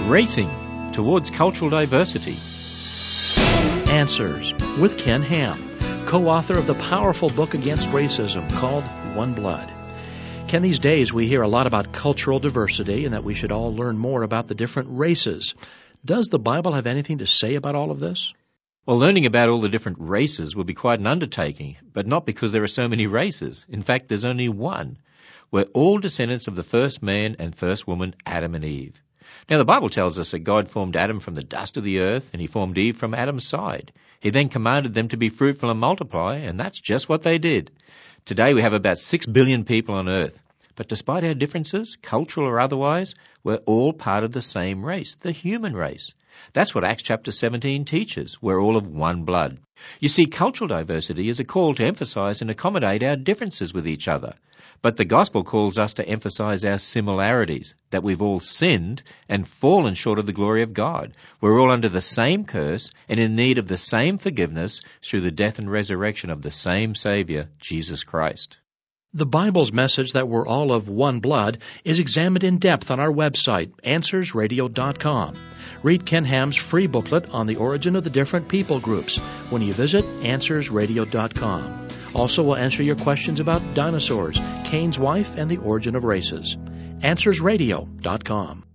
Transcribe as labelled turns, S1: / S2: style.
S1: Racing Towards Cultural Diversity.
S2: Answers with Ken Ham, co-author of the powerful book against racism called One Blood. Ken, these days we hear a lot about cultural diversity and that we should all learn more about the different races. Does the Bible have anything to say about all of this?
S1: Well, learning about all the different races would be quite an undertaking, but not because there are so many races. In fact, there's only one. We're all descendants of the first man and first woman, Adam and Eve. Now, the Bible tells us that God formed Adam from the dust of the earth, and he formed Eve from Adam's side. He then commanded them to be fruitful and multiply, and that's just what they did. Today, we have about 6 billion people on earth. But despite our differences, cultural or otherwise, we're all part of the same race, the human race. That's what Acts chapter 17 teaches. We're all of one blood. You see, cultural diversity is a call to emphasize and accommodate our differences with each other. But the gospel calls us to emphasize our similarities, that we've all sinned and fallen short of the glory of God. We're all under the same curse and in need of the same forgiveness through the death and resurrection of the same Savior, Jesus Christ.
S2: The Bible's message that we're all of one blood is examined in depth on our website, AnswersRadio.com. Read Ken Ham's free booklet on the origin of the different people groups when you visit AnswersRadio.com. Also, we'll answer your questions about dinosaurs, Cain's wife, and the origin of races. AnswersRadio.com.